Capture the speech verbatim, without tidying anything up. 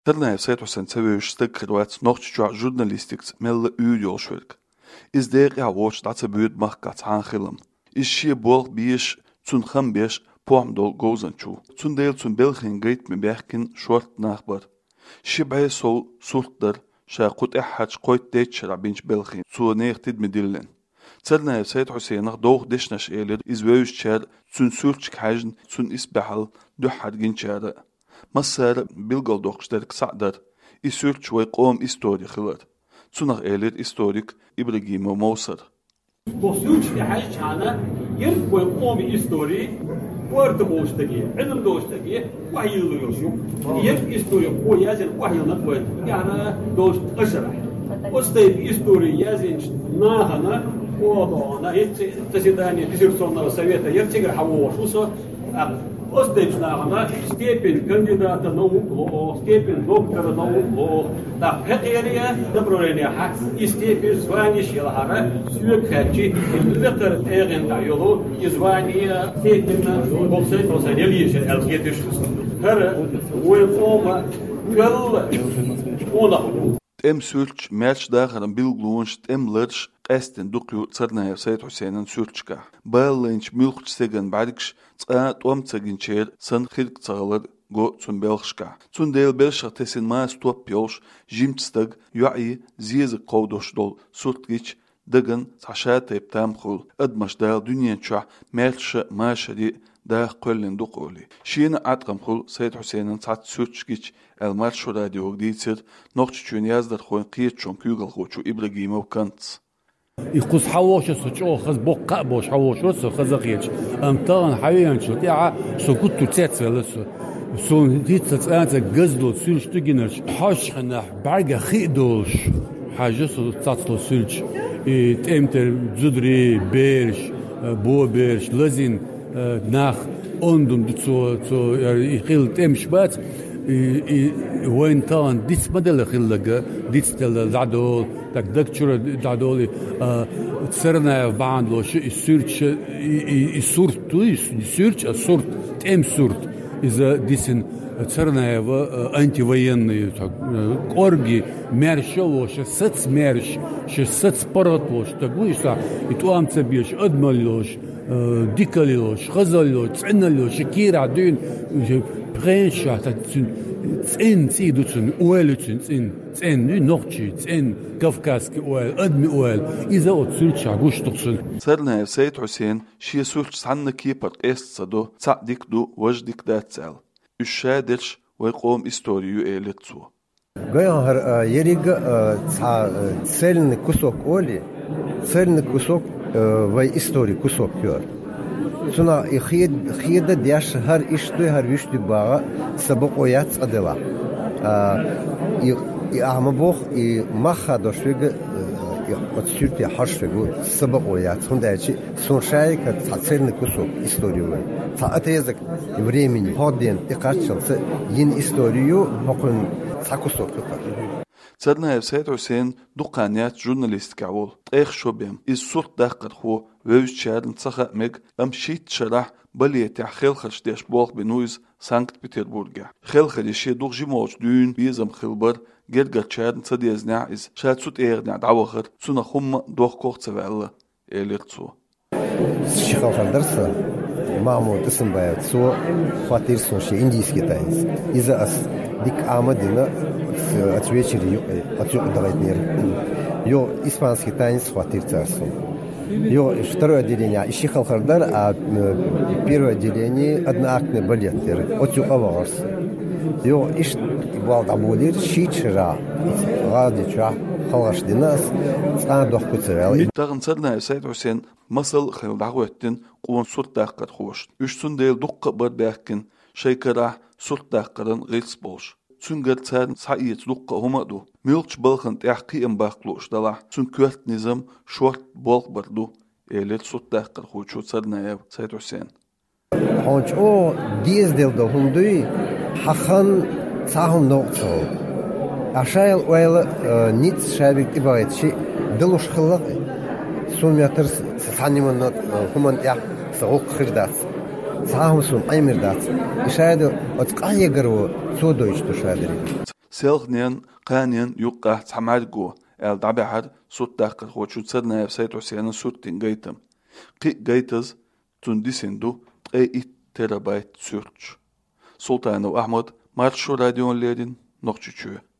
Ternaev Said Hussein seviyoruz tıkırvat nokçuca jurnalistiks melle üy yolşverk. İz değer ya watch datse büyüt mahkat hankhilm. İz şi bol biş tun ham beş poam dol gozançu. Tun değil tun belgin gait mi berkin short nachbar. Şi bay sol sultlar şa qut ehhaç qoyt deçra binç belgin. Su nehtid midillen. Ternaev Said Hussein doğ deşnaş elir iz veyüş çer tun sülçk hajn tun isbahal duhad ginçara. مسار بلغل دوخشترك سعدر إسورج ويقوم إستوري خلر تنغ إيلر إستوريك إبراهيم وموسر بوسورج في حاجة أنا يرد ويقوم إستوري ورد بوشتكي علم دوشتكي وحي يلوشو يرد إستوري قوي يازن وحي نقوي يعني دوش أشرح أستيب إستوري يازن ناهنا وضعنا تسيداني تسيرسونا وسويتا يرتقر حووشوسو Остечнагана степень кандидата наук, степень доктора наук, да хакерия направления хак и степень звания шелхара сюкхачи лектор эген тайолу и звания степень болсай болсай елиш алгетиш. Хар уйкома гал ола. Tem sülç merç dağarın bilgluğunç tem lırç qəstin duqyu Ternaev Said Hussein'in sülçka. Bağlınç mülk segen barikş tsa tom tsaginçer san xilk tsağılır go tsun belxka. Tsun del belşa tesin ma stop yolş jimtstag yu'i ziezi qovdoş dol surtgiç dagın saşa tep tamxul admaş dal dünyen çah merç maşari da qollen duquli. Şiina atqam xul Said Hussein'in sat sülçgiç el marşu radio gditsir noqçun yazdar xoyn qiyet çon kügal xoçu İbrahimov kants. يقص حوش سوتشو خز بقى بوش حوش وسو خزقيش امتان حيان شو تاع سو كنت تاتسلس سو ديت تاتس غزلو سولش تجينش حاش خنا برغا خيدوش حاجه سو تاتسلو سولش تمتر زدري بيرش بو بيرش لازين nach اندم دتو تو يخيل تمشبات وين تان ديت بدل خلقه ديت تل زعدول tak dakčura dadoli crna bandlo sürç surt tu sürç surt tem surt iz disin crnaeva antivoyenные так корги мершелош сац мерш ш сац паратлош так виса и туамца биш адмалош дикалош хазалош цналош кира дün пренша так цин цидуцун уэлүцун цин цин нохчи цин кавказский уэл адми уэл иза от сулча гуштуксун Ternaev Said Hussein şi sulç sanna kipar qessado sa'dik du wajdik datsal üşşadirş ve qom istoriyu elitsu Гайхар ериг цельный кусок оли цельный кусок в истории кусок пёр Сuna xiyed xiyeda diaş har iştü har vüştü bağa sabık oyat adela. I i ahmabox i maha doşvege от sürtü harşvegu sabık oyat. Sondaçı son şay kat tselni kusuk istoriyu. Saat yazık времени hodden iqarçılsa yeni istoriyu hokun sakusuk yapar. Ternaev Said Hussein duqaniyat jurnalistika ol. Ex shobem is surt daqar xo vevçarın tsaxa meg am shit sharah baliyet xelxash desh bolq benuiz Sankt Peterburg'a. Xelxali shi duqjimoch dün bizam xilbar gergacharın tsadezna iz shatsut erna davaxır suna xumma doq qoqtsavalla elirtsu. Şixalxardarsa Mahmud Isınbayev su fatir soşi indiyski tayız. İza as dik amadina от вечера отсюда давать мир. Йо испанский танец хватит царство. Йо второе отделение ищи халхардар, а первое отделение одноактный балет. Отсюда аварс. Йо иш балдабулир шичра радича халаш динас цан дохкуцерал. Тагын Ternaev Said Hussein masal xildagwettin qon surt daqat xoş. Üçsün del duqqa bir baqkin shaykara surt daqadan gils bolş. Çüngər çən sayıç luqqa humadu. Mülç balxın təxqi im baqluş dala. Çün kört nizam şort bolq bardu. Elet sut daqqa xoçu Ternaev Said Hussein. Honç o diz del do hunduy haxan sahum noqso. Aşayl oйл nit şabik ibayetçi diluş xillaq. Sumyatır sanimon human ya soq xirdat. Sahum sun aymir dat. İşaydı от qaygarı sodoyç tuşadırı. سيلخنين قانين يقع تحمادقو ال دعبحر صوت داقل هو شو تصدنا يفسيت وسيانا صوت تنجيتم قي جيتز تندسندو اي تيرابايت سيرتش سلطان أحمد مارشو راديون ليدين نقشة